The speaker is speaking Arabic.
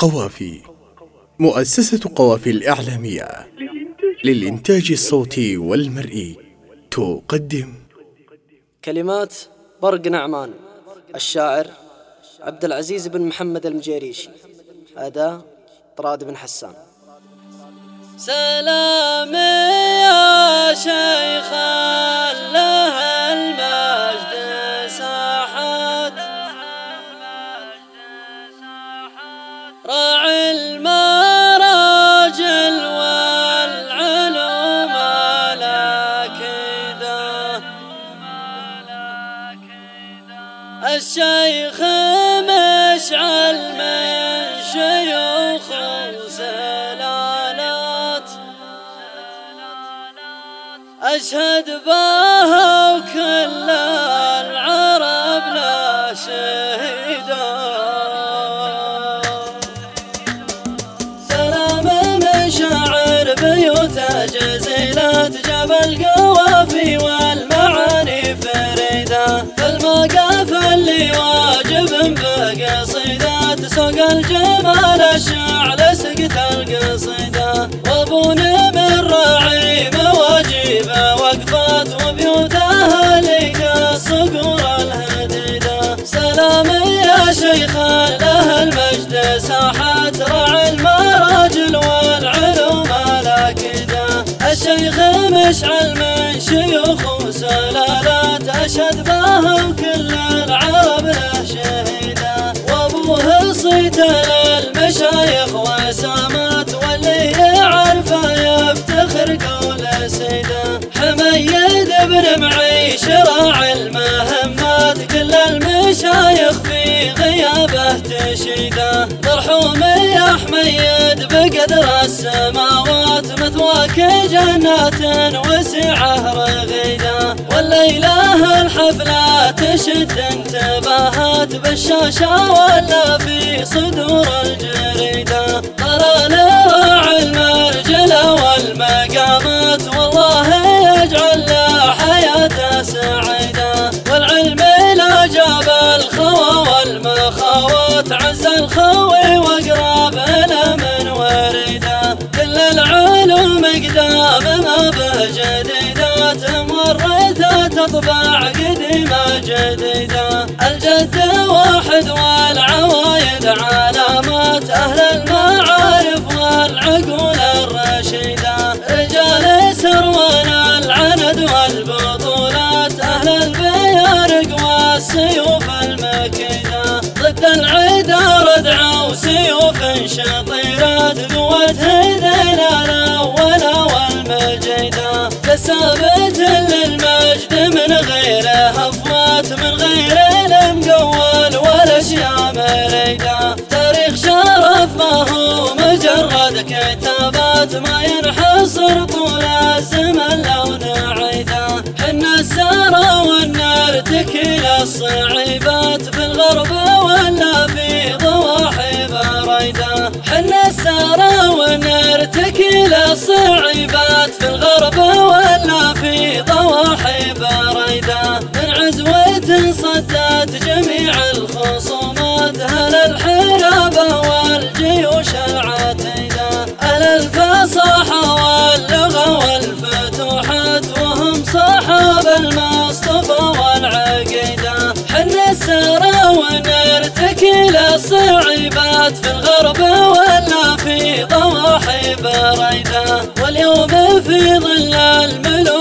قوافي. مؤسسة قوافي الإعلامية للإنتاج الصوتي والمرئي تقدم كلمات برق نعمان، الشاعر عبد العزيز بن محمد المجيريشي، أداء طراد بن حسان. سلام يا شيخ له المجد ساحات، راعي المراجل والعلوم الأكيدة، الشيخ مشعل من شيوخ وسلالات، أشهد بها وكل العرب لا شهيدا. سلام مشاعر بيوت جزيلات، جبل قوافي والمعاني فريدة، فالمقاف اللي واجب بقصيدات، سوق الجمال الشعل سقت القصيدة، وابو نمر راعي مواجيب وقفات، وبيوت اهالي الصقور الهديدة. سلام يا شيخ له المجد ساحات، راعي المراجل والعلوم الأكيدة، الشيخ مشعل من شيوخ وسلالات، أشهد بها وكل العرب له شهيدة، وابوه صيت للمشايخ وسامات، واللي يعرفه يفتخر قول سيده، حميد بن معيش راعي المهمات، كل المشايخ في غيابه تشيده، مرحوم يا حميد بقدر السماوات، مثواك جنات وسعه رغيده، والليله الحفلة تشد انتباهات، بالشاشة ولا في صدور الجريدة، ترى لراعي المرجلة والمقامات، والله يجعل له حياته سعيدة، والعلم لا جاب الخوى والمخاوات، عز الخوي وقرابنا من وريده، كل العلوم قدام ما به جديدات، مورثة تطبع قديمة جديدة، الجد واحد والعوايد علامات، أهل المعارف والعقول الرشيدة، رجال سروان العند والبطولات، أهل البيارق والسيوف المكيدة، ضد العدا ردعة وسيوف شطيرات، قوة هذيل الأولى والمجيدة، كثابت للمجد من غير هفوات، من غير المقول والأشياء مريدة، تاريخ شرف ما هو مجرد كتابات، ما ينحصر طول الزمن لو نعيده، حنا السارة ونرتكي للصعيبات، في الغرب ولا في ضواحي بريدة، حنا السارة ونرتكي للصعيبات، في الغرب ولا في ضواحي بريدة، من عزوة صدت جميع الخصومات، أهل الحرابة والجيوش العتيدة، أهل الفصاحة واللغة والفتوحات، وهم صحاب المصطفى والعقيدة، حنا السارة ونرتكي للصعيبات، في الغرب ولا في ضواحي بريدة، واليوم في ظل الملوك